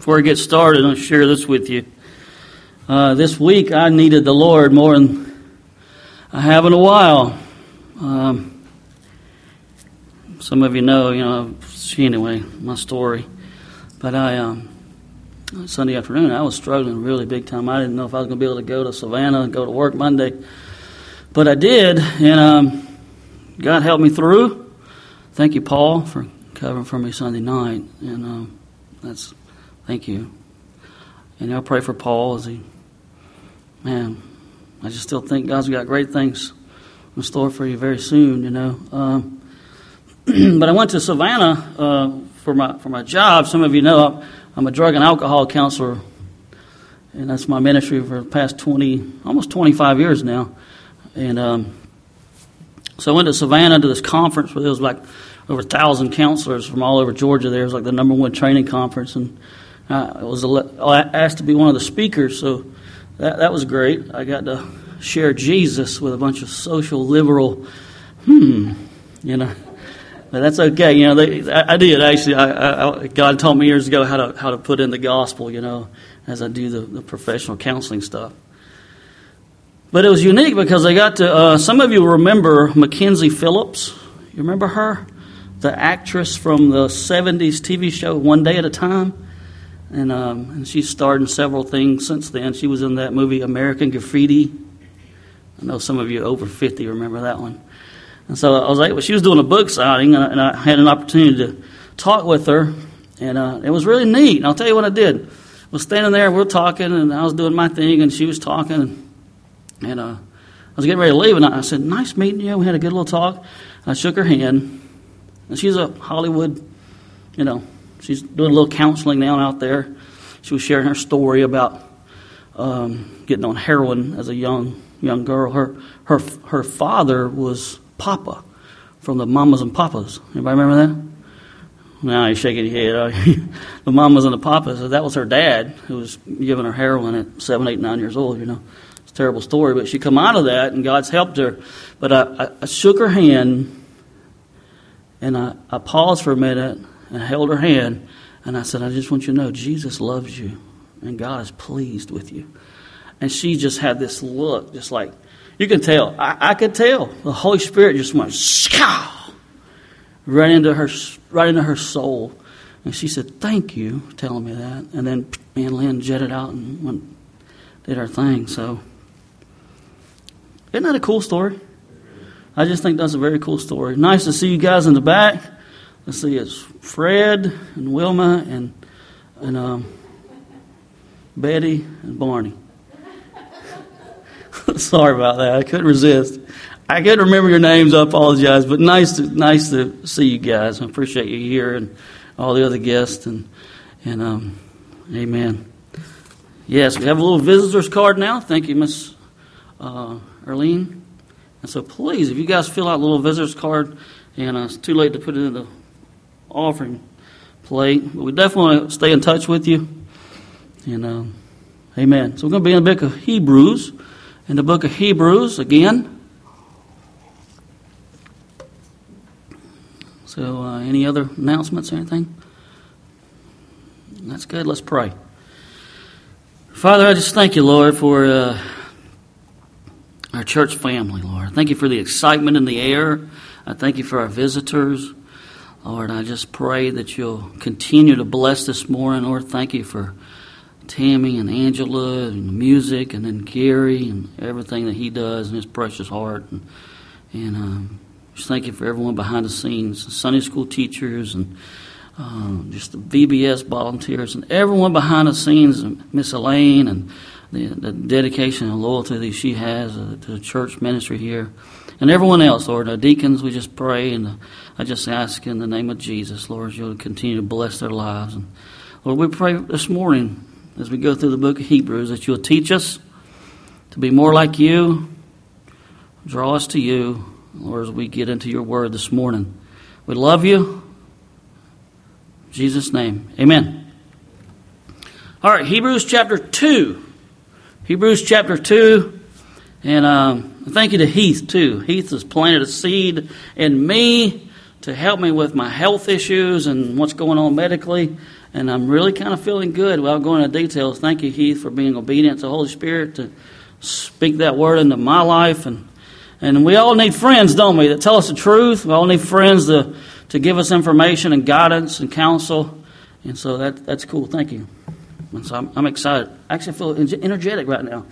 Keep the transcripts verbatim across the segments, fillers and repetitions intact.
Before I get started, I'll share this with you. Uh, this week, I needed the Lord more than I have in a while. Um, some of you know, you know, anyway, my story. But I, um, Sunday afternoon, I was struggling really big time. I didn't know if I was going to be able to go to Savannah and go to work Monday. But I did, and um, God helped me through. Thank you, Paul, for covering for me Sunday night. And um, that's, thank you. And I'll pray for Paul as he, man, I just still think God's got great things in store for you very soon, you know. Um, but I went to Savannah uh, for my for my job. Some of you know I'm a drug and alcohol counselor, and that's my ministry for the past twenty, almost twenty-five years now. And um, so I went to Savannah to this conference where there was like over a thousand counselors from all over Georgia. There was like the number one training conference, and I was asked to be one of the speakers. So that that was great. I got to share Jesus with a bunch of social liberal, hmm, you know. But that's okay, you know. They, I, I did actually. I, I, God taught me years ago how to how to put in the gospel, you know, as I do the, the professional counseling stuff. But it was unique because I got to. Uh, some of you remember Mackenzie Phillips. You remember her, the actress from the seventies T V show One Day at a Time, and um, and she's starred in several things since then. She was in that movie American Graffiti. I know some of you over fifty remember that one. And so I was like, well, she was doing a book signing, and I, and I had an opportunity to talk with her, and uh, it was really neat. And I'll tell you what I did. I was standing there, we were talking, and I was doing my thing, and she was talking, and, and uh, I was getting ready to leave, and I, I said, nice meeting you. We had a good little talk. I shook her hand, and she's a Hollywood, you know, she's doing a little counseling now out there. She was sharing her story about um, getting on heroin as a young young girl. Her her her father was Papa from the Mamas and Papas. Anybody remember that? Now you're shaking your head. The Mamas and the Papas. That was her dad who was giving her heroin at seven, eight, nine years old. You know, it's a terrible story, but she come out of that, and God's helped her. But I, I, I shook her hand, and I, I paused for a minute and held her hand, and I said, I just want you to know Jesus loves you, and God is pleased with you. And she just had this look, just like. You can tell. I, I could tell. The Holy Spirit just went scow right into her, right into her soul, and she said, "Thank you for telling me that." And then, man, Lynn jetted out and went, did her thing. So, isn't that a cool story? I just think that's a very cool story. Nice to see you guys in the back. Let's see, it's Fred and Wilma and and um, Betty and Barney. Sorry about that. I couldn't resist. I couldn't remember your names. I apologize. But nice to nice to see you guys. I appreciate you here and all the other guests. And and um, amen. Yes, we have a little visitor's card now. Thank you, Miss uh, Erlene. And so please, if you guys fill out a little visitor's card, and uh, it's too late to put it in the offering plate, but we definitely want to stay in touch with you. And um, amen. So we're going to be in the book of Hebrews. In the book of Hebrews again. So, uh, any other announcements or anything? That's good. Let's pray. Father, I just thank you, Lord, for uh, our church family, Lord. Thank you for the excitement in the air. I thank you for our visitors. Lord, I just pray that you'll continue to bless this morning. Lord, thank you for Tammy and Angela and the music, and then Gary and everything that he does in his precious heart. And, and um, just thank you for everyone behind the scenes, Sunday school teachers and um, just the V B S volunteers and everyone behind the scenes, and Miss Elaine and the, the dedication and loyalty that she has uh, to the church ministry here. And everyone else, Lord, our deacons, we just pray, and uh, I just ask in the name of Jesus, Lord, you'll continue to bless their lives. And Lord, we pray this morning, as we go through the book of Hebrews, that you'll teach us to be more like you, draw us to you, Lord, as we get into your word this morning. We love you. In Jesus' name, amen. All right, Hebrews chapter two. Hebrews chapter two. And um, thank you to Heath, too. Heath has planted a seed in me to help me with my health issues and what's going on medically. And I'm really kind of feeling good without going into details. Thank you, Heath, for being obedient to the Holy Spirit to speak that word into my life. And and we all need friends, don't we, that tell us the truth. We all need friends to, to give us information and guidance and counsel. And so that that's cool. Thank you. And so I'm, I'm excited. I actually feel energetic right now.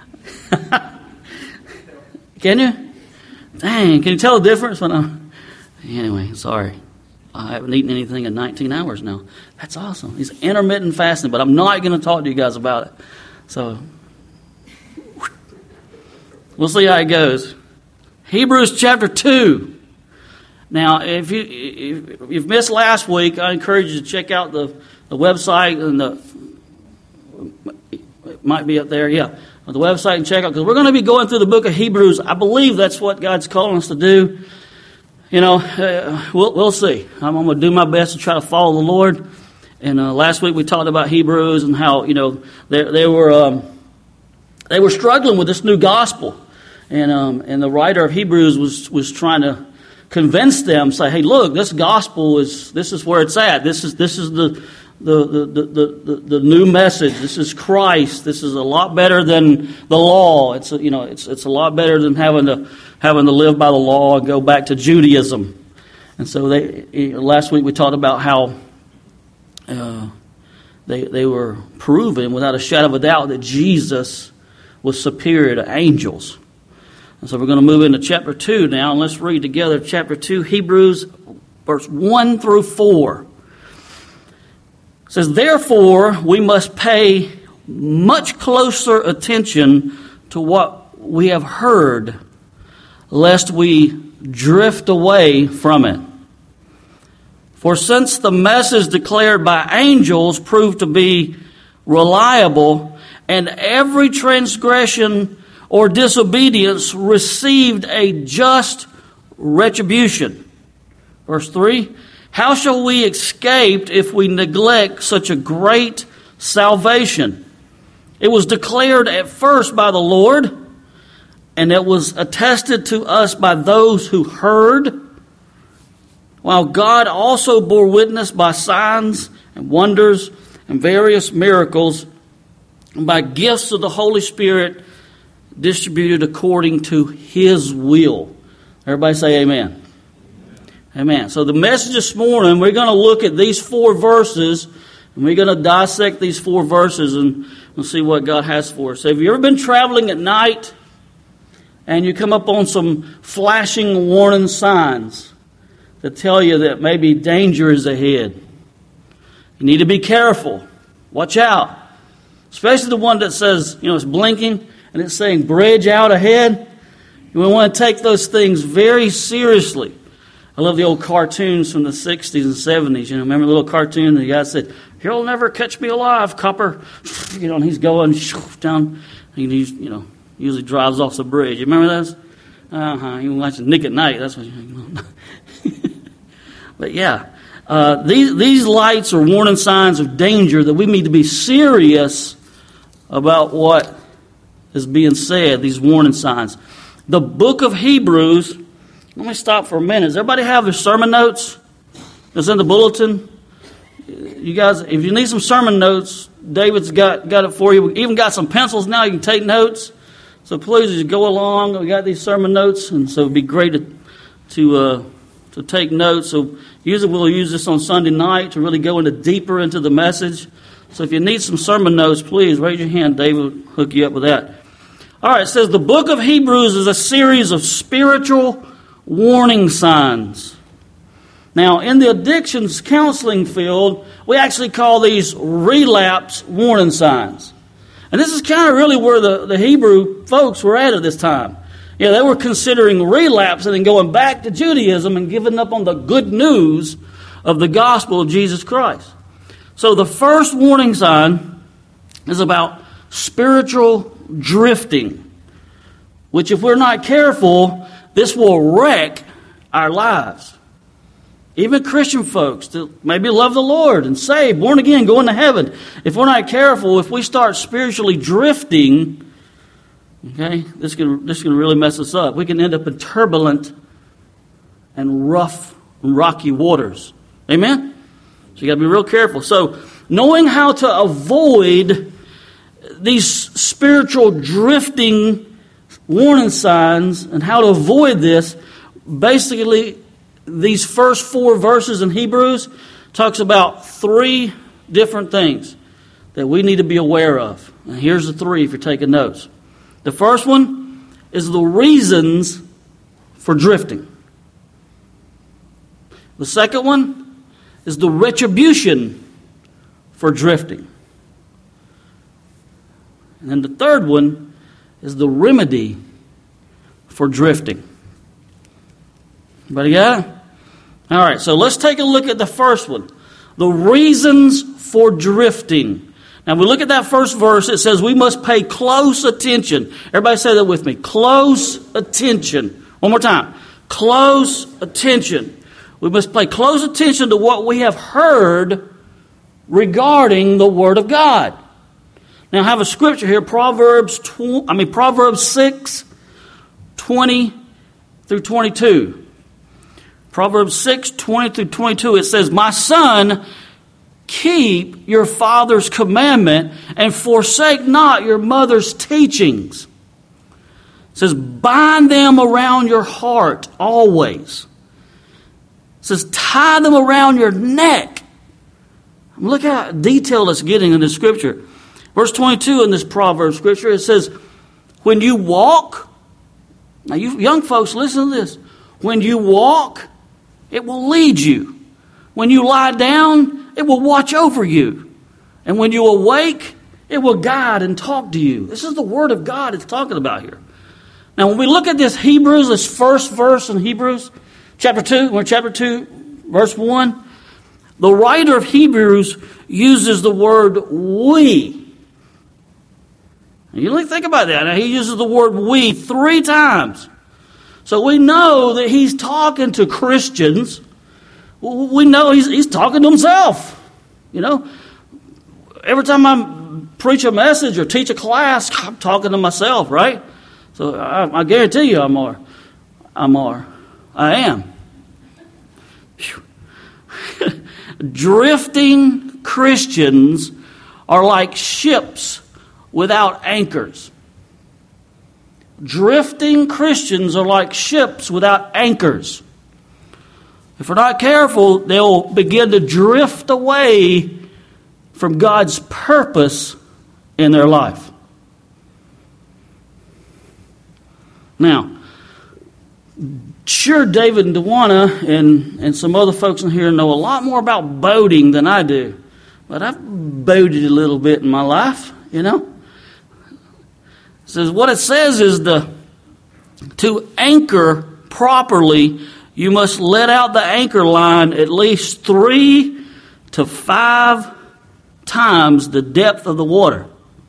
Can you? Dang, can you tell the difference when I'm... Anyway, sorry. I haven't eaten anything in nineteen hours now. That's awesome. It's intermittent fasting, but I'm not going to talk to you guys about it. So, we'll see how it goes. Hebrews chapter two. Now, if, you, if you've missed last week, I encourage you to check out the, the website, and the it might be up there, yeah, on the website, and check out, because we're going to be going through the book of Hebrews. I believe that's what God's calling us to do. You know, uh, we'll, we'll see. I'm going to do my best to try to follow the Lord. And uh, last week we talked about Hebrews and how, you know, they, they were um, they were struggling with this new gospel. And um, and the writer of Hebrews was, was trying to convince them, say, hey, look, this gospel is, this is where it's at. This is this is the the the, the, the, the new message. This is Christ. This is a lot better than the law. It's a, you know, it's it's a lot better than having to having to live by the law and go back to Judaism. And so they last week we talked about how uh, they they were proving without a shadow of a doubt that Jesus was superior to angels. And so we're going to move into chapter two now, and let's read together chapter two, Hebrews, verse one through four. It says, therefore, we must pay much closer attention to what we have heard, lest we drift away from it. For since the message declared by angels proved to be reliable, and every transgression or disobedience received a just retribution. Verse three, how shall we escape if we neglect such a great salvation? It was declared at first by the Lord, and it was attested to us by those who heard, while God also bore witness by signs and wonders and various miracles, and by gifts of the Holy Spirit distributed according to His will. Everybody say amen. Amen. So the message this morning, we're going to look at these four verses, and we're going to dissect these four verses, and we'll see what God has for us. So have you ever been traveling at night, and you come up on some flashing warning signs that tell you that maybe danger is ahead? You need to be careful. Watch out. Especially the one that says, you know, it's blinking, and it's saying bridge out ahead. You want to take those things very seriously. I love the old cartoons from the sixties and seventies. You know, remember the little cartoon? The guy said, "You'll never catch me alive, copper." You know, and he's going down. He, you know, usually drives off the bridge. You remember those? Uh huh. You watch Nick at Night. That's what. You know. But yeah, uh, these these lights are warning signs of danger that we need to be serious about what is being said. These warning signs. The book of Hebrews. Let me stop for a minute. Does everybody have their sermon notes? It's in the bulletin. You guys, if you need some sermon notes, David's got, got it for you. We even got some pencils now. You can take notes. So please just go along. We got these sermon notes, and so it'd be great to to, uh, to take notes. So usually we'll use this on Sunday night to really go into deeper into the message. So if you need some sermon notes, please raise your hand. David will hook you up with that. All right, it says the book of Hebrews is a series of spiritual warning signs. Now, in the addictions counseling field, we actually call these relapse warning signs. And this is kind of really where the, the Hebrew folks were at at this time. Yeah, they were considering relapse and then going back to Judaism and giving up on the good news of the gospel of Jesus Christ. So the first warning sign is about spiritual drifting, which if we're not careful, this will wreck our lives. Even Christian folks that maybe love the Lord and saved, born again, going to heaven. If we're not careful, if we start spiritually drifting, okay, this can this can really mess us up. We can end up in turbulent and rough and rocky waters. Amen? So you got to be real careful. So knowing how to avoid these spiritual drifting warning signs and how to avoid this, basically these first four verses in Hebrews talks about three different things that we need to be aware of. And here's the three if you're taking notes. The first one is the reasons for drifting. The second one is the retribution for drifting. And then the third one is the remedy for drifting. Everybody got it? All right, so let's take a look at the first one. The reasons for drifting. Now, we look at that first verse. It says we must pay close attention. Everybody say that with me. Close attention. One more time. Close attention. We must pay close attention to what we have heard regarding the Word of God. Now, I have a scripture here, Proverbs, tw- I mean Proverbs six, twenty through twenty-two. Proverbs six, twenty through twenty-two, it says, "My son, keep your father's commandment and forsake not your mother's teachings." It says, "Bind them around your heart always." It says, "Tie them around your neck." Look how detailed it's getting in the scripture. Verse twenty-two in this Proverbs scripture, it says, "When you walk," now you young folks, listen to this. "When you walk, it will lead you. When you lie down, it will watch over you. And when you awake, it will guide and talk to you." This is the Word of God it's talking about here. Now, when we look at this Hebrews, this first verse in Hebrews, chapter two, we're chapter two, verse one, the writer of Hebrews uses the word "we." You really think about that. Now, he uses the word "we" three times. So we know that he's talking to Christians. We know he's, he's talking to himself. You know, every time I preach a message or teach a class, I'm talking to myself, right? So I, I guarantee you I'm more. I'm more. I am. Drifting Christians are like ships without anchors. Drifting Christians are like ships without anchors. If we're not careful, they'll begin to drift away from God's purpose in their life. Now, sure, David and Dewana and, and some other folks in here know a lot more about boating than I do. But I've boated a little bit in my life, you know. It says what it says is the to anchor properly, you must let out the anchor line at least three to five times the depth of the water.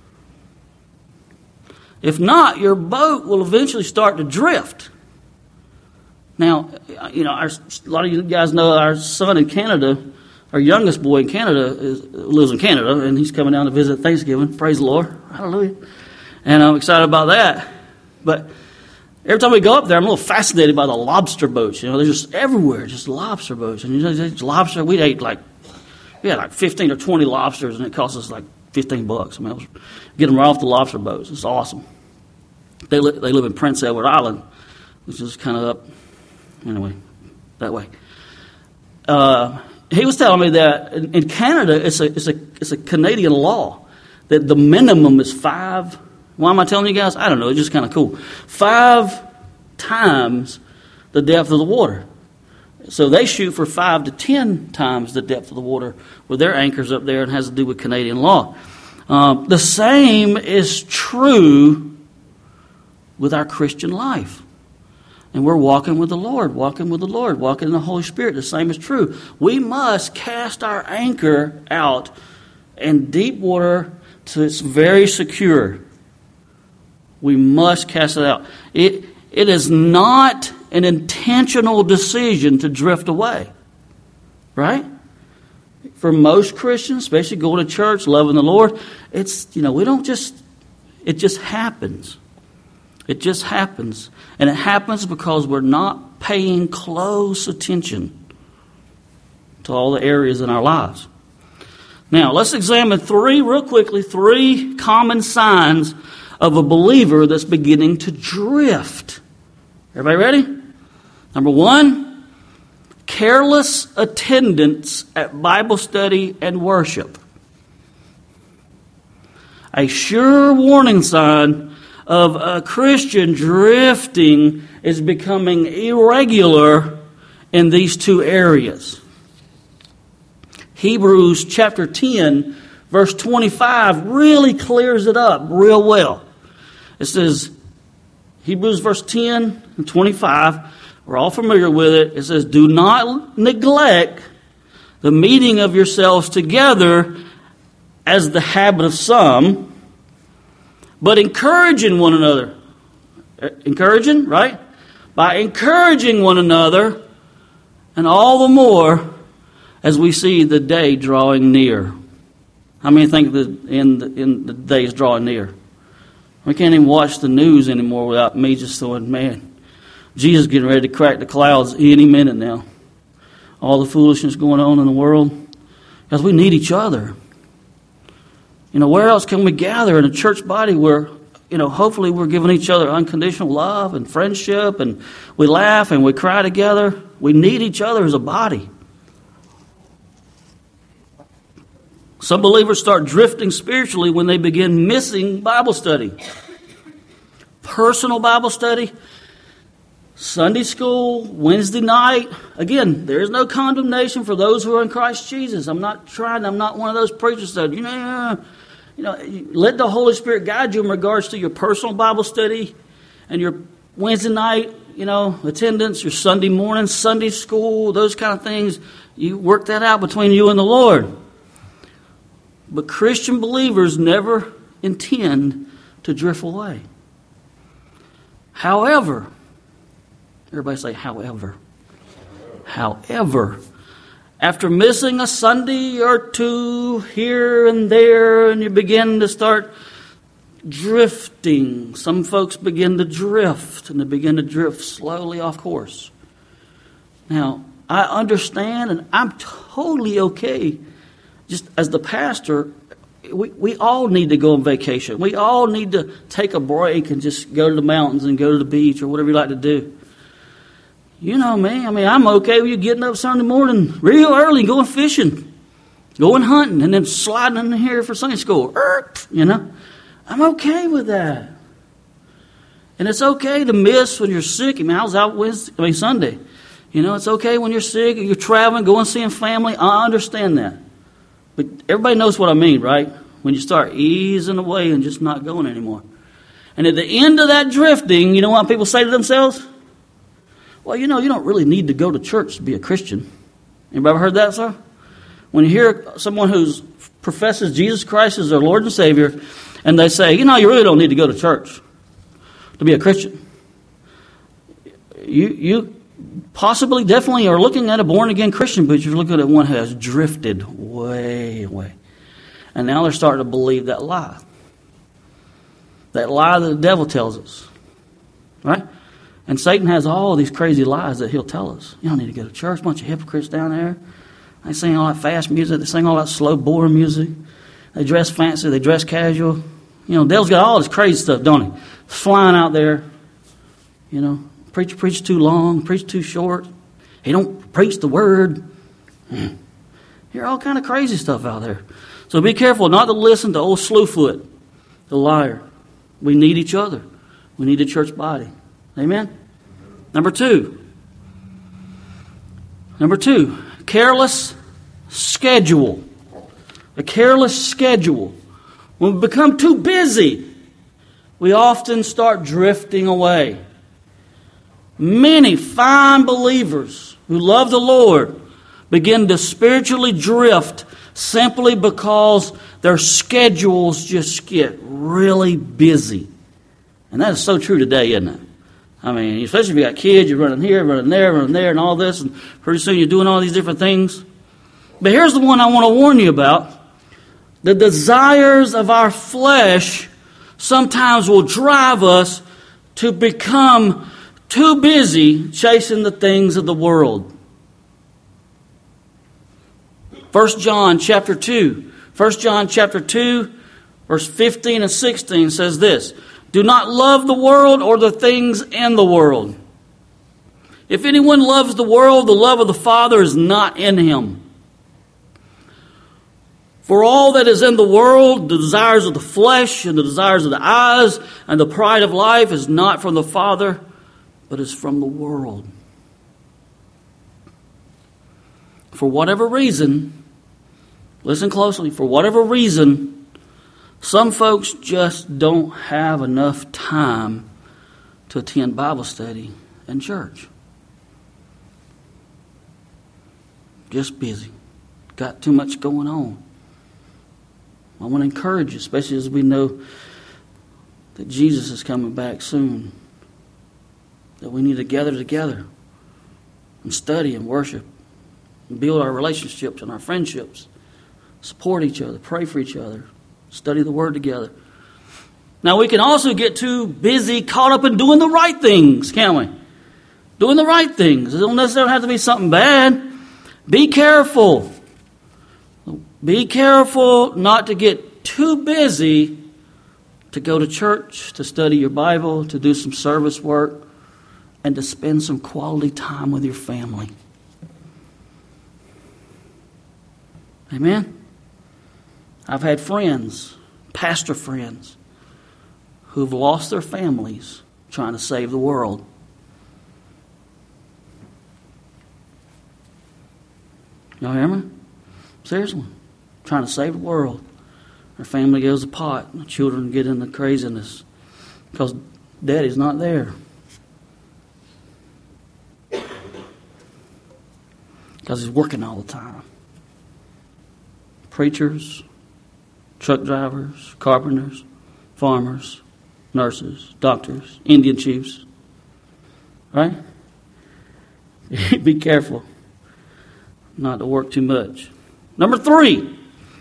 If not, your boat will eventually start to drift. Now, you know, our, a lot of you guys know our son in Canada, our youngest boy in Canada, is, lives in Canada, and he's coming down to visit Thanksgiving. Praise the Lord. Hallelujah. And I'm excited about that. But every time we go up there, I'm a little fascinated by the lobster boats. You know, they're just everywhere, just lobster boats. And you know, just lobster, we ate like, we had like fifteen or twenty lobsters, and it cost us like fifteen bucks. I mean, I was, get them right off the lobster boats. It's awesome. They, li- they live in Prince Edward Island, which is kind of up, anyway, that way. Uh, he was telling me that in, in Canada, it's a, it's, a, it's a Canadian law that the minimum is five. Why am I telling you guys? I don't know. It's just kind of cool. Five times the depth of the water. So they shoot for five to ten times the depth of the water with their anchors up there, and has to do with Canadian law. Um, the same is true with our Christian life. And we're walking with the Lord, walking with the Lord, walking in the Holy Spirit. The same is true. We must cast our anchor out in deep water till it's very secure. We must cast it out. It, it is not an intentional decision to drift away. Right? For most Christians, especially going to church, loving the Lord, it's, you know, we don't just, it just happens. It just happens. And it happens because we're not paying close attention to all the areas in our lives. Now, let's examine three, real quickly, three common signs of a believer that's beginning to drift. Everybody ready? Number one, careless attendance at Bible study and worship. A sure warning sign of a Christian drifting is becoming irregular in these two areas. Hebrews chapter ten, verse twenty-five really clears it up real well. It says, Hebrews verse ten and twenty-five, we're all familiar with it. It says, do not neglect the meeting of yourselves together as the habit of some, but encouraging one another. Encouraging, right? By encouraging one another, and all the more as we see the day drawing near. How many think that in the, in the day is drawing near? We can't even watch the news anymore without me just saying, man, Jesus getting ready to crack the clouds any minute now. All the foolishness going on in the world. Because we need each other. You know, where else can we gather in a church body where, you know, hopefully we're giving each other unconditional love and friendship, and we laugh and we cry together. We need each other as a body. Some believers start drifting spiritually when they begin missing Bible study. Personal Bible study, Sunday school, Wednesday night. Again, there is no condemnation for those who are in Christ Jesus. I'm not trying, I'm not one of those preachers that, you know, you know, let the Holy Spirit guide you in regards to your personal Bible study and your Wednesday night, you know, attendance, your Sunday morning, Sunday school, those kind of things. You work that out between you and the Lord. But Christian believers never intend to drift away. However, everybody say, however. However, after missing a Sunday or two here and there, and you begin to start drifting, some folks begin to drift, and they begin to drift slowly off course. Now, I understand, and I'm totally okay. Just as the pastor, we, we all need to go on vacation. We all need to take a break and just go to the mountains and go to the beach or whatever you like to do. You know me. I mean, I'm okay with you getting up Sunday morning real early, going fishing, going hunting, and then sliding in here for Sunday school. You know, I'm okay with that. And it's okay to miss when you're sick. I mean, I was out Wednesday, I mean Sunday. You know, it's okay when you're sick or you're traveling, going seeing family. I understand that. But everybody knows what I mean, right? When you start easing away and just not going anymore. And at the end of that drifting, you know what people say to themselves? Well, you know, you don't really need to go to church to be a Christian. Anybody ever heard that, sir? When you hear someone who professes Jesus Christ as their Lord and Savior, and they say, you know, you really don't need to go to church to be a Christian. You, you possibly, definitely are looking at a born-again Christian, but you're looking at one who has drifted way away. And now they're starting to believe that lie. That lie that the devil tells us. Right? And Satan has all these crazy lies that he'll tell us. You don't need to go to church. A bunch of hypocrites down there. They sing all that fast music. They sing all that slow, boring music. They dress fancy. They dress casual. You know, the devil's got all this crazy stuff, don't he? Flying out there. You know. Preacher preach too long, preach too short. He don't preach the word. Hear all kind of crazy stuff out there. So be careful not to listen to old Slewfoot, the liar. We need each other. We need a church body. Amen? Number two. Number two, careless schedule. A careless schedule. When we become too busy, we often start drifting away. Many fine believers who love the Lord begin to spiritually drift simply because their schedules just get really busy. And that is so true today, isn't it? I mean, especially if you got kids, you're running here, running there, running there, and all this, and pretty soon you're doing all these different things. But here's the one I want to warn you about. The desires of our flesh sometimes will drive us to become too busy chasing the things of the world. First John chapter two, First John chapter two, verse fifteen and sixteen says this, "Do not love the world or the things in the world. If anyone loves the world, the love of the Father is not in him. For all that is in the world, the desires of the flesh and the desires of the eyes and the pride of life is not from the Father, but is from the world." For whatever reason, listen closely, for whatever reason, some folks just don't have enough time to attend Bible study and church. Just busy. Got too much going on. I want to encourage you, especially as we know that Jesus is coming back soon, that we need to gather together and study and worship and build our relationships and our friendships, support each other, pray for each other, study the Word together. Now, we can also get too busy, caught up in doing the right things, can't we? Doing the right things. It don't necessarily have to be something bad. Be careful. Be careful not to get too busy to go to church, to study your Bible, to do some service work, and to spend some quality time with your family. Amen? I've had friends, pastor friends, who've lost their families trying to save the world. Y'all hear me? Seriously. Trying to save the world. Their family goes to pot. The children get into craziness because daddy's not there. Because he's working all the time. Preachers, truck drivers, carpenters, farmers, nurses, doctors, Indian chiefs. Right? Be careful not to work too much. Number three,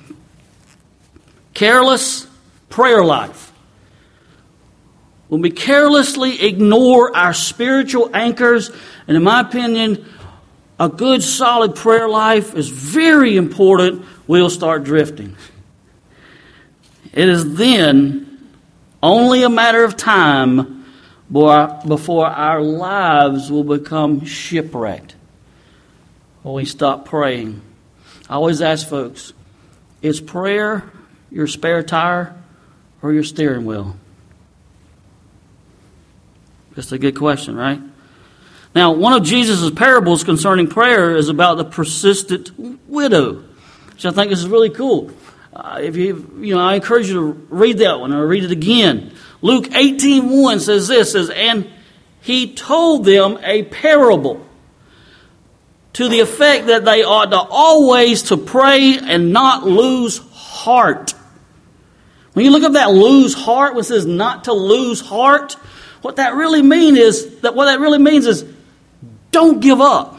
careless prayer life. When we carelessly ignore our spiritual anchors, and in my opinion, a good solid prayer life is very important, we'll start drifting. It is then only a matter of time before our lives will become shipwrecked when we stop praying. I always ask folks, is prayer your spare tire or your steering wheel? That's a good question, right? Now, one of Jesus' parables concerning prayer is about the persistent widow, which I think is really cool. Uh, if you, you know, I encourage you to read that one or read it again. Luke eighteen one says this, says, "And he told them a parable to the effect that they ought to always to pray and not lose heart." When you look up that lose heart, when it says not to lose heart, what that really means is that what that really means is don't give up.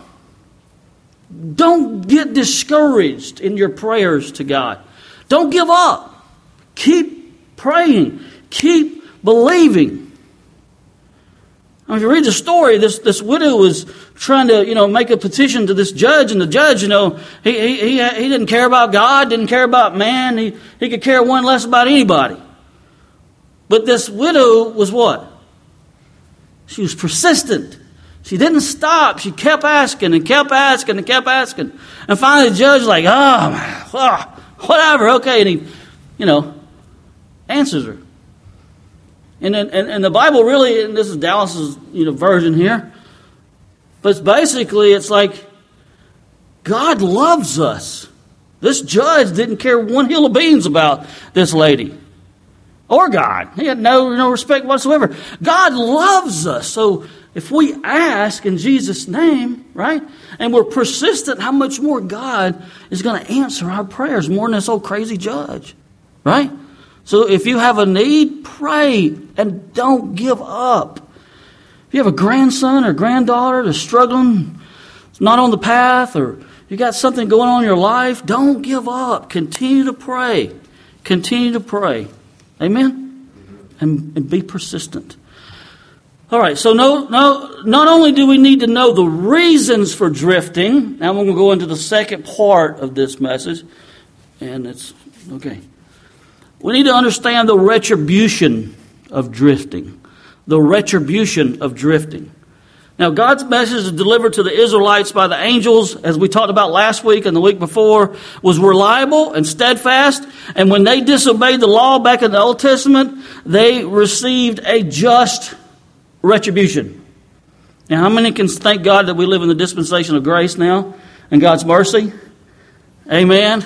Don't get discouraged in your prayers to God. Don't give up. Keep praying. Keep believing. Now, if you read the story, this, this widow was trying to, you know, make a petition to this judge, and the judge, you know, he he he, he didn't care about God, didn't care about man. He he could care one less about anybody. But this widow was what? She was persistent. She didn't stop. She kept asking and kept asking and kept asking. And finally the judge like, oh, oh whatever, okay. And he, you know, answers her. And, and, and the Bible really, and this is Dallas's, you know, version here, but it's basically, it's like, God loves us. This judge didn't care one hill of beans about this lady. Or God. He had no, no respect whatsoever. God loves us. So if we ask in Jesus' name, right, and we're persistent, how much more God is going to answer our prayers more than this old crazy judge, right? So if you have a need, pray and don't give up. If you have a grandson or granddaughter that's struggling, it's not on the path, or you got something going on in your life, don't give up. Continue to pray. Continue to pray. Amen? And, and be persistent. All right, so no, no, not only do we need to know the reasons for drifting, now we're going to go into the second part of this message, and it's Okay. We need to understand the retribution of drifting. The retribution of drifting. Now, God's message is delivered to the Israelites by the angels, as we talked about last week and the week before, was reliable and steadfast. And when they disobeyed the law back in the Old Testament, they received a just retribution. Now, how many can thank God that we live in the dispensation of grace now and God's mercy? Amen.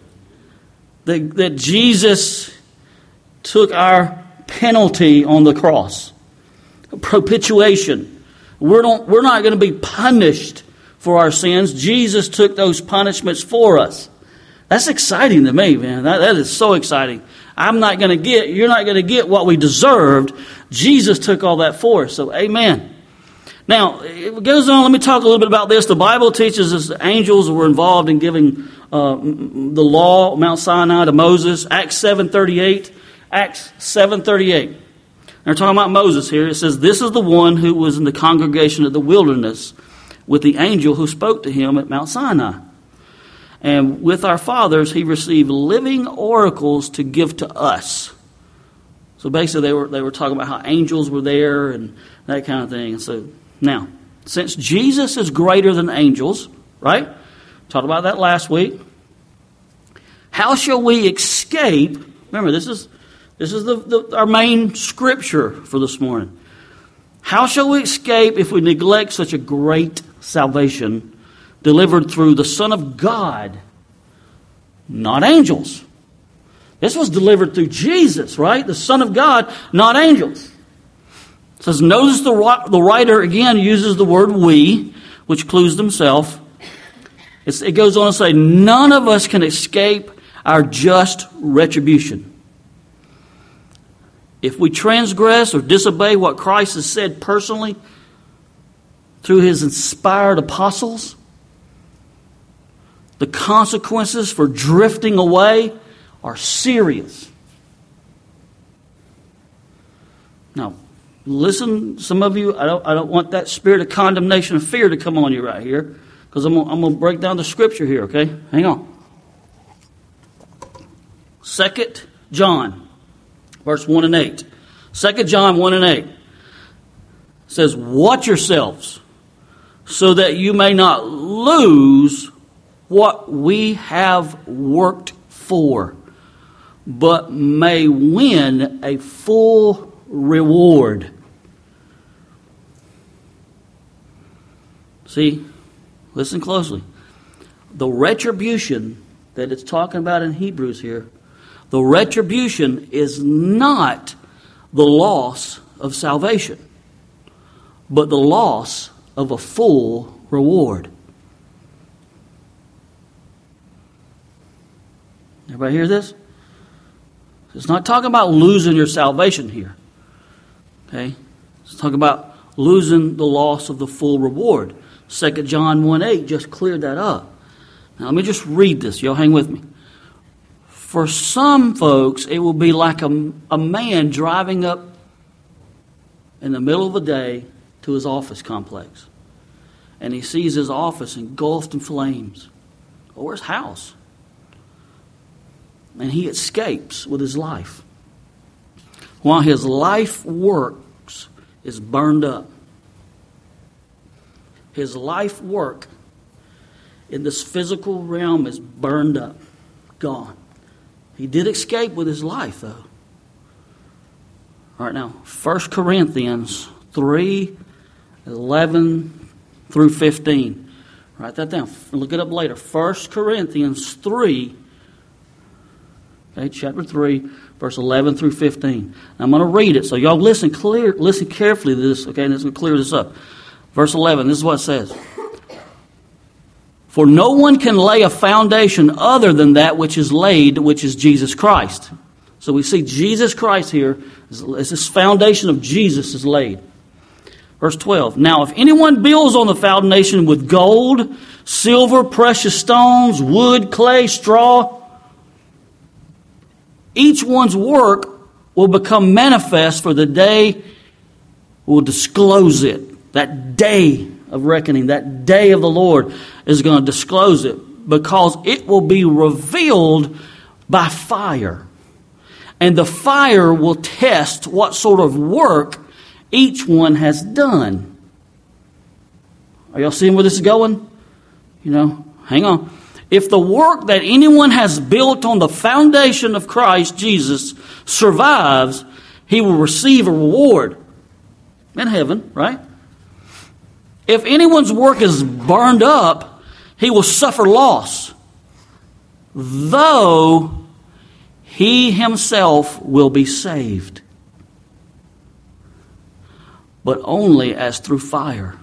That, that Jesus took our penalty on the cross. Propitiation. We're not, we're not going to be punished for our sins. Jesus took those punishments for us. That's exciting to me, man. That, that is so exciting. I'm not going to get, you're not going to get what we deserved. Jesus took all that for us. So, amen. Now, it goes on. Let me talk a little bit about this. The Bible teaches us that angels were involved in giving uh, the law, Mount Sinai, to Moses. Acts seven thirty-eight. Acts seven thirty-eight. They're talking about Moses here. It says, this is the one who was in the congregation of the wilderness with the angel who spoke to him at Mount Sinai. And with our fathers, he received living oracles to give to us. So basically, they were they were talking about how angels were there and that kind of thing. And so now, since Jesus is greater than angels, right? Talked about that last week. How shall we escape? Remember, this is this is the, the our main scripture for this morning. How shall we escape if we neglect such a great salvation delivered through the Son of God, not angels? This was delivered through Jesus, right? The Son of God, not angels. It says, notice the, the writer again uses the word we, which clues himself. It's, it goes on to say, none of us can escape our just retribution. If we transgress or disobey what Christ has said personally through his inspired apostles, the consequences for drifting away are serious. Now, listen, some of you, I don't, I don't want that spirit of condemnation and fear to come on you right here, because I'm, I'm going to break down the scripture here, okay? Hang on. Second John, verse one and eight. Second John one and eight says, watch yourselves so that you may not lose what we have worked for, but may win a full reward. See, listen closely. The retribution that it's talking about in Hebrews here, the retribution is not the loss of salvation, but the loss of a full reward. Everybody hear this? It's not talking about losing your salvation here. Okay? It's talking about losing the loss of the full reward. Second John one eight just cleared that up. Now let me just read this. Y'all hang with me. For some folks, it will be like a, a man driving up in the middle of the day to his office complex. And he sees his office engulfed in flames. Or his house. And he escapes with his life, while his life works is burned up. His life work in this physical realm is burned up, gone. He did escape with his life, though. All right, now, First Corinthians three, eleven through fifteen. Write that down. Look it up later. First Corinthians three, okay, chapter three, verse eleven through fifteen. Now, I'm going to read it, so y'all listen clear, listen carefully to this, okay, and it's going to clear this up. Verse eleven, this is what it says. For no one can lay a foundation other than that which is laid, which is Jesus Christ. So we see Jesus Christ here, as this foundation of Jesus is laid. Verse twelve, now if anyone builds on the foundation with gold, silver, precious stones, wood, clay, straw, each one's work will become manifest, for the day will disclose it. That day of reckoning, that day of the Lord is going to disclose it, because it will be revealed by fire. And the fire will test what sort of work each one has done. Are y'all seeing where this is going? You know, hang on. If the work that anyone has built on the foundation of Christ Jesus survives, he will receive a reward in heaven, right? If anyone's work is burned up, he will suffer loss, though he himself will be saved, but only as through fire.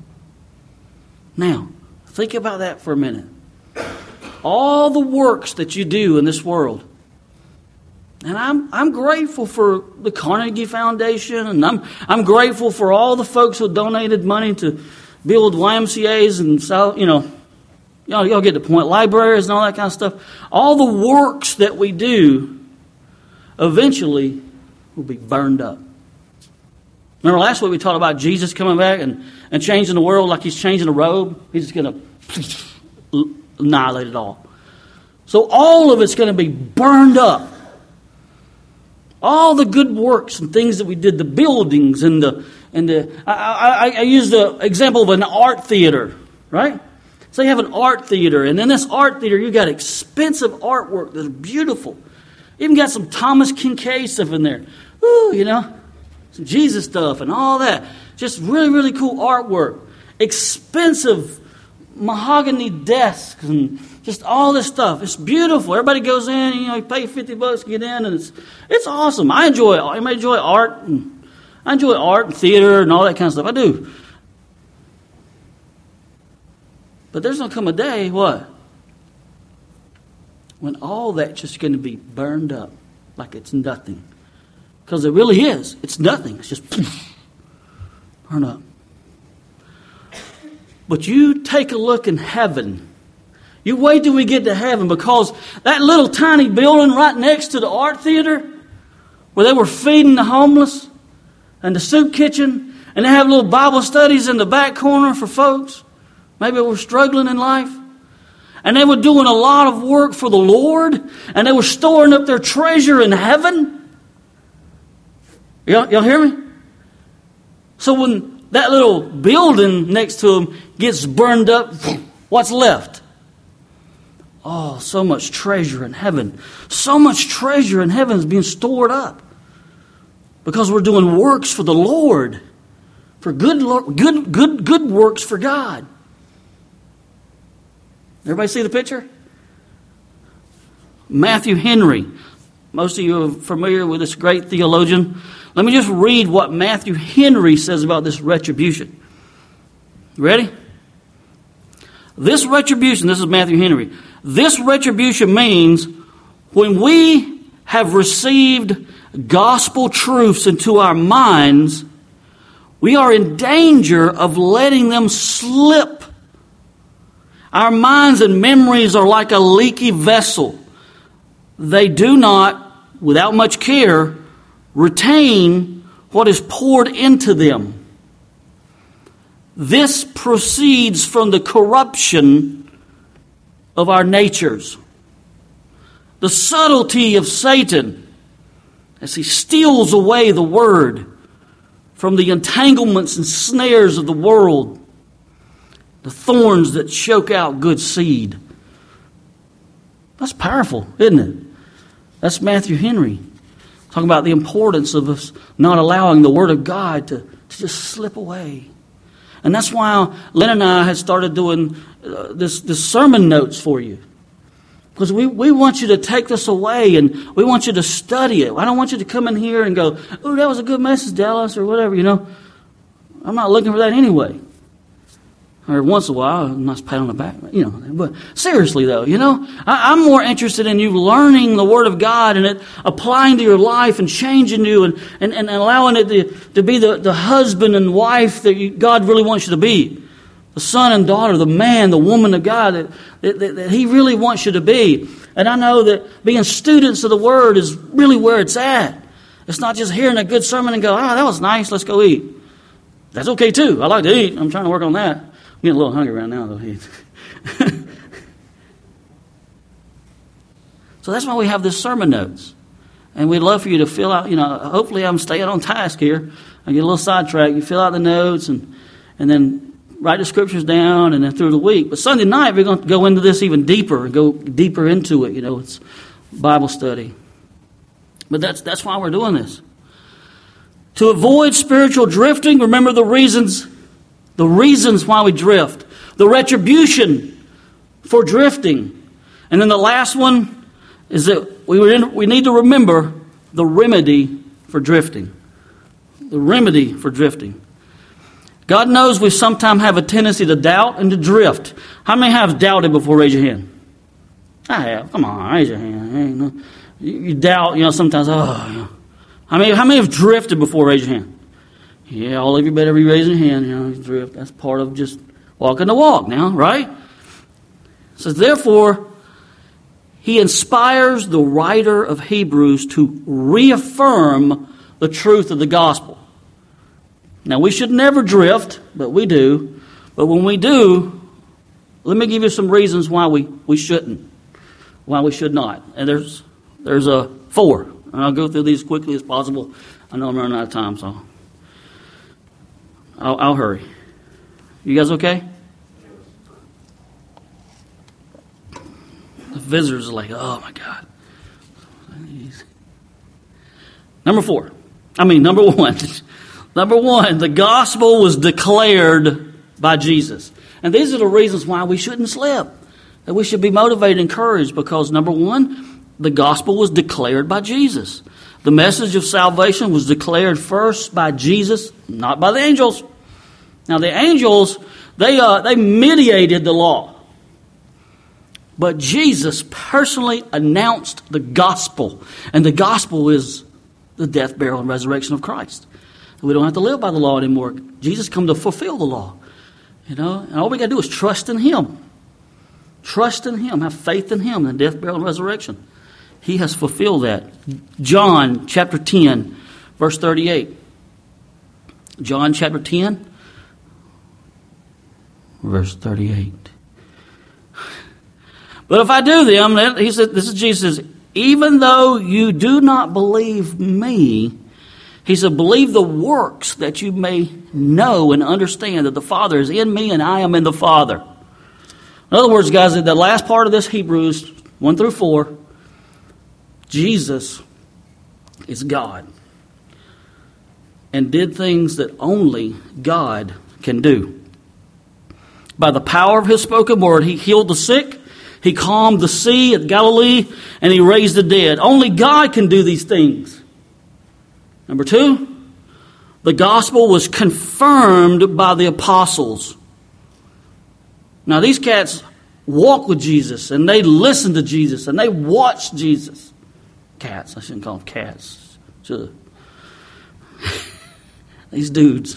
Now, think about that for a minute. All the works that you do in this world. And I'm I'm grateful for the Carnegie Foundation, and I'm I'm grateful for all the folks who donated money to build Y M C As and, you know, y'all, y'all get the point, libraries and all that kind of stuff. All the works that we do eventually will be burned up. Remember last week we talked about Jesus coming back and, and changing the world like he's changing a robe? He's just going to annihilate it all. So all of it's going to be burned up. All the good works and things that we did, the buildings and the and the I, I, I use the example of an art theater, right? So you have an art theater, and in this art theater you got expensive artwork that's beautiful. Even got some Thomas Kincaid stuff in there. Ooh, you know, some Jesus stuff and all that. Just really, really cool artwork. Expensive mahogany desks and just all this stuff. It's beautiful. Everybody goes in, you know, you pay fifty bucks to get in, and it's it's awesome. I enjoy it. I enjoy art. And I enjoy art and theater and all that kind of stuff. I do. But there's going to come a day, what? When all that's just going to be burned up like it's nothing. Because it really is. It's nothing. It's just burn up. But you take a look in heaven. You wait till we get to heaven, because that little tiny building right next to the art theater where they were feeding the homeless and the soup kitchen, and they have little Bible studies in the back corner for folks maybe were struggling in life. And they were doing a lot of work for the Lord, and they were storing up their treasure in heaven. Y'all, y'all hear me? So when that little building next to them gets burned up, what's left? Oh, so much treasure in heaven. So much treasure in heaven is being stored up because we're doing works for the Lord, for good, good, good, good works for God. Everybody see the picture? Matthew Henry. Most of you are familiar with this great theologian. Let me just read what Matthew Henry says about this retribution. Ready? This retribution, this is Matthew Henry. This retribution means when we have received gospel truths into our minds, we are in danger of letting them slip. Our minds and memories are like a leaky vessel. They do not, without much care, retain what is poured into them. This proceeds from the corruption of our natures. The subtlety of Satan as he steals away the word from the entanglements and snares of the world, the thorns that choke out good seed. That's powerful, isn't it? That's Matthew Henry talking about the importance of us not allowing the Word of God to, to just slip away. And that's why Lynn and I had started doing uh, this, this sermon notes for you. Because we, we want you to take this away and we want you to study it. I don't want you to come in here and go, oh, that was a good message, Dallas, or whatever, you know. I'm not looking for that anyway. Or once in a while, a nice pat on the back, you know. But seriously, though, you know, I, I'm more interested in you learning the Word of God and it applying to your life and changing you and, and, and allowing it to, to be the, the husband and wife that you, God really wants you to be. The son and daughter, the man, the woman of God that, that, that, that He really wants you to be. And I know that being students of the Word is really where it's at. It's not just hearing a good sermon and go, ah, that was nice, let's go eat. That's okay, too. I like to eat. I'm trying to work on that. I'm getting a little hungry right now, though. So that's why we have this sermon notes. And we'd love for you to fill out, you know, hopefully I'm staying on task here. I get a little sidetracked. You fill out the notes and, and then write the scriptures down and then through the week. But Sunday night, we're going to go into this even deeper and go deeper into it. You know, it's Bible study. But that's that's why we're doing this. To avoid spiritual drifting, remember the reasons, the reasons why we drift. The retribution for drifting. And then the last one is that we we need to remember the remedy for drifting. The remedy for drifting. God knows we sometimes have a tendency to doubt and to drift. How many have doubted before? Raise your hand. I have. Come on, raise your hand. Ain't no, you, you doubt, you know, sometimes, oh, you know. How many, how many have drifted before? Raise your hand. Yeah, all of you better be raising your hand. You know, drift. That's part of just walking the walk now, right? So therefore, he inspires the writer of Hebrews to reaffirm the truth of the gospel. Now, we should never drift, but we do. But when we do, let me give you some reasons why we, we shouldn't, why we should not. And there's there's a four. And I'll go through these as quickly as possible. I know I'm running out of time, so I'll, I'll hurry. You guys okay? The visitors are like, oh my God. Number four. I mean, number one. Number one, the gospel was declared by Jesus. And these are the reasons why we shouldn't slip. That we should be motivated and encouraged because, number one, the gospel was declared by Jesus. The message of salvation was declared first by Jesus, not by the angels. Now, the angels, they uh, they mediated the law. But Jesus personally announced the gospel. And the gospel is the death, burial, and resurrection of Christ. We don't have to live by the law anymore. Jesus come to fulfill the law. You know, and all we got to do is trust in Him. Trust in Him. Have faith in Him, the death, burial, and resurrection. He has fulfilled that. John chapter ten, verse thirty-eight. John chapter ten, verse thirty-eight. But if I do them, he said, this is Jesus, even though you do not believe me, he said, believe the works that you may know and understand that the Father is in me and I am in the Father. In other words, guys, the last part of this Hebrews one through four, Jesus is God and did things that only God can do. By the power of His spoken word, He healed the sick, He calmed the sea at Galilee, and He raised the dead. Only God can do these things. Number two, the gospel was confirmed by the apostles. Now, these cats walked with Jesus, and they listened to Jesus, and they watched Jesus. Cats, I shouldn't call them cats. Should. These dudes.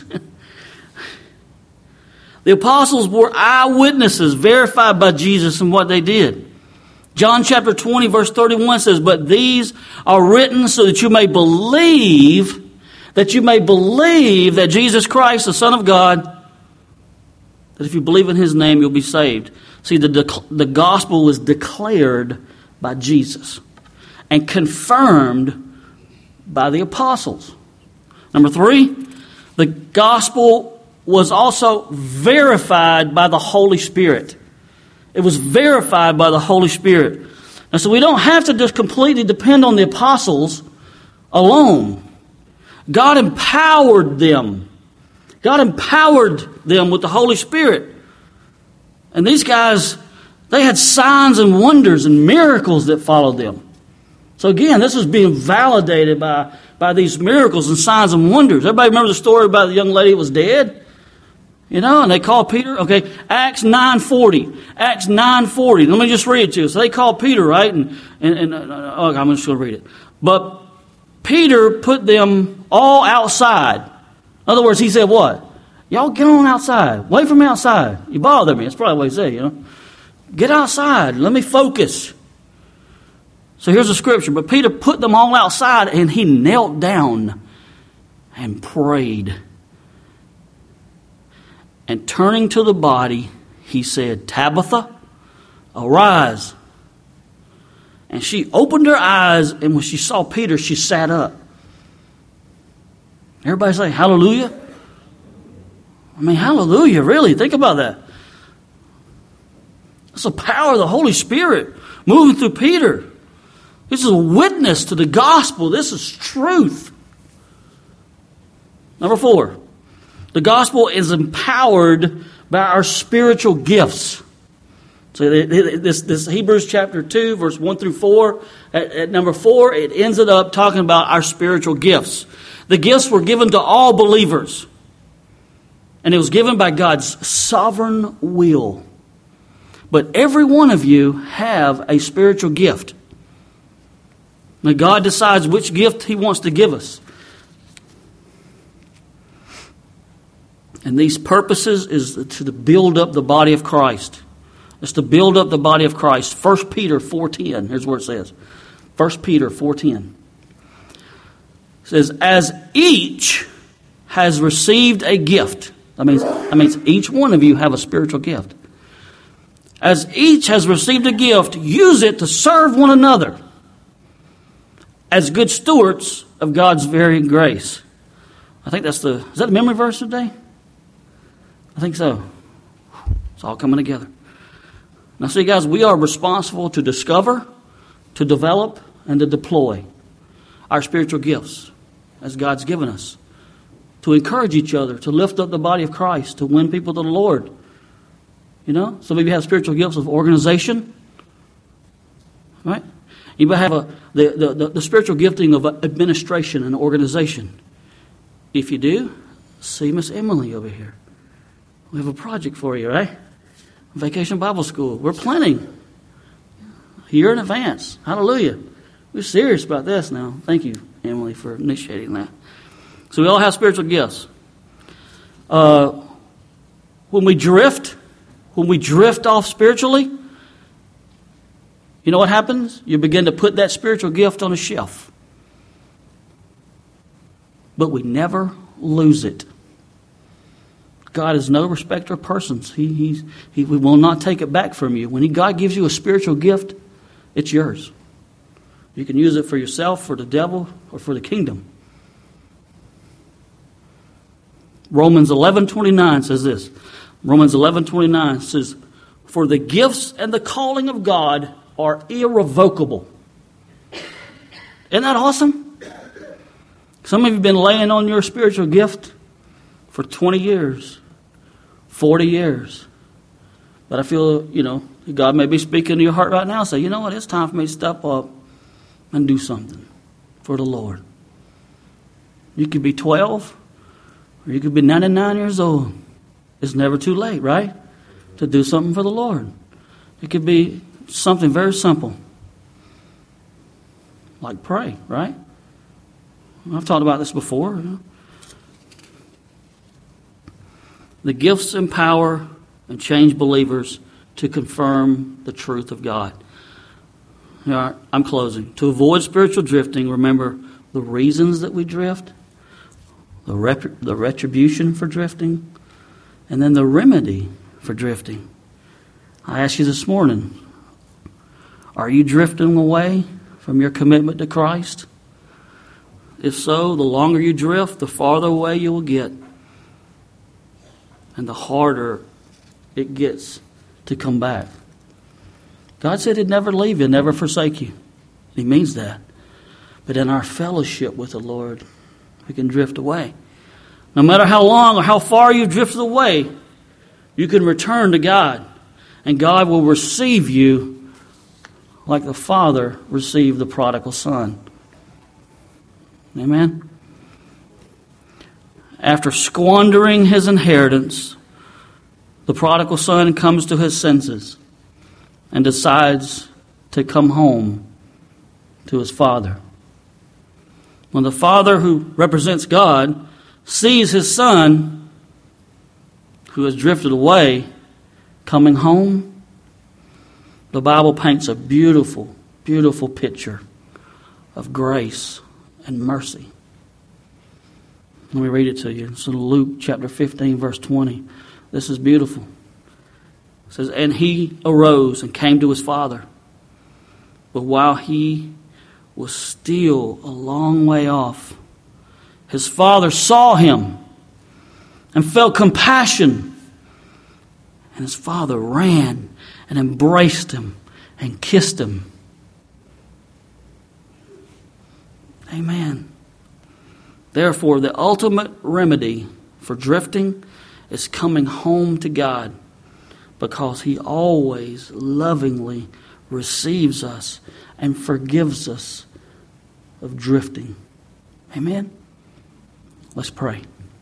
The apostles were eyewitnesses, verified by Jesus and what they did. John chapter twenty, verse thirty-one says, but these are written so that you may believe, that you may believe that Jesus Christ, the Son of God, that if you believe in His name, you'll be saved. See, the, the gospel was declared by Jesus and confirmed by the apostles. Number three, the gospel was also verified by the Holy Spirit. It was verified by the Holy Spirit. And so we don't have to just completely depend on the apostles alone. God empowered them. God empowered them with the Holy Spirit. And these guys, they had signs and wonders and miracles that followed them. So again, this was being validated by, by these miracles and signs and wonders. Everybody remember the story about the young lady who was dead? You know, and they called Peter. Okay, Acts nine forty. Acts nine forty. Let me just read it to you. So they called Peter, right? And, and, and uh, oh, I'm just going to read it. But Peter put them all outside. In other words, he said what? Y'all get on outside. Wait for me outside. You bother me. That's probably what he said, you know. Get outside. Let me focus. So here's the scripture. But Peter put them all outside and he knelt down and prayed. And turning to the body, he said, Tabitha, arise. And she opened her eyes, and when she saw Peter, she sat up. Everybody say, hallelujah? I mean, hallelujah, really. Think about that. It's the power of the Holy Spirit moving through Peter. This is a witness to the gospel. This is truth. Number four, the gospel is empowered by our spiritual gifts. So this, this Hebrews chapter two, verse one through four, at, at number four, it ends it up talking about our spiritual gifts. The gifts were given to all believers. And it was given by God's sovereign will. But every one of you have a spiritual gift. Now God decides which gift He wants to give us. And these purposes is to build up the body of Christ. It's to build up the body of Christ. First Peter four ten. Here's what it says. First Peter four ten. It says, as each has received a gift. That means, that means each one of you have a spiritual gift. As each has received a gift, use it to serve one another as good stewards of God's very grace. I think that's the, is that the memory verse today? I think so. It's all coming together. Now see guys, we are responsible to discover, to develop, and to deploy our spiritual gifts as God's given us. To encourage each other, to lift up the body of Christ, to win people to the Lord. You know, some of you have spiritual gifts of organization. Right? You might have a, the, the, the, the spiritual gifting of administration and organization. If you do, see Miss Emily over here. We have a project for you, right? Vacation Bible School. We're planning a year in advance. Hallelujah. We're serious about this now. Thank you, Emily, for initiating that. So we all have spiritual gifts. Uh, when we drift, when we drift off spiritually, you know what happens? You begin to put that spiritual gift on a shelf. But we never lose it. God is no respecter of persons. He, he's, he will not take it back from you. When he, God gives you a spiritual gift, it's yours. You can use it for yourself, for the devil, or for the kingdom. Romans eleven twenty-nine says this. Romans eleven twenty-nine says, for the gifts and the calling of God are irrevocable. Isn't that awesome? Some of you have been laying on your spiritual gift for twenty years, forty years. But I feel, you know, God may be speaking to your heart right now and say, you know what, it's time for me to step up and do something for the Lord. You could be twelve. Or you could be ninety-nine years old. It's never too late, right? To do something for the Lord. It could be something very simple. Like pray, right? I've talked about this before. You know? The gifts empower and change believers to confirm the truth of God. All right, I'm closing. To avoid spiritual drifting, remember the reasons that we drift. The, rep- the retribution for drifting, and then the remedy for drifting. I ask you this morning, are you drifting away from your commitment to Christ? If so, the longer you drift, the farther away you will get. And the harder it gets to come back. God said He'd never leave you, never forsake you. He means that. But in our fellowship with the Lord, we can drift away. No matter how long or how far you drifted away, you can return to God. And God will receive you like the Father received the prodigal son. Amen? After squandering his inheritance, the prodigal son comes to his senses and decides to come home to his father. When the father who represents God sees his son who has drifted away coming home, the Bible paints a beautiful, beautiful picture of grace and mercy. Let me read it to you. It's in Luke chapter fifteen, verse twenty. This is beautiful. It says, and he arose and came to his father. But while he was still a long way off, his father saw him and felt compassion. And his father ran and embraced him and kissed him. Amen. Therefore, the ultimate remedy for drifting is coming home to God, because he always lovingly receives us and forgives us of drifting. Amen? Let's pray.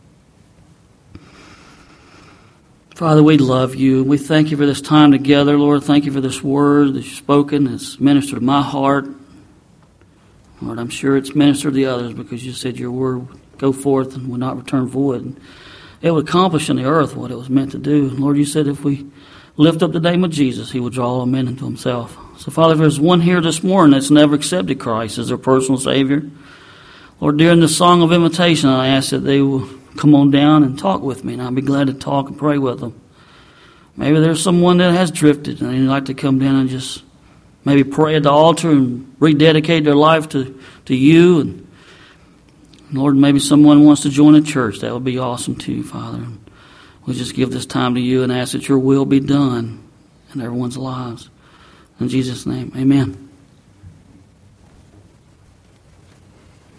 Father, we love you. We thank you for this time together, Lord. Thank you for this word that you've spoken. It's ministered to my heart. Lord, I'm sure it's ministered to the others, because you said your word would go forth and would not return void. It would accomplish in the earth what it was meant to do. Lord, you said if we lift up the name of Jesus, he will draw all men into himself. So, Father, if there's one here this morning that's never accepted Christ as their personal Savior, Lord, during the song of invitation, I ask that they will come on down and talk with me, and I'll be glad to talk and pray with them. Maybe there's someone that has drifted, and they'd like to come down and just maybe pray at the altar and rededicate their life to, to you. And Lord, maybe someone wants to join a church. That would be awesome too, Father. We just give this time to you and ask that your will be done in everyone's lives. In Jesus' name, amen.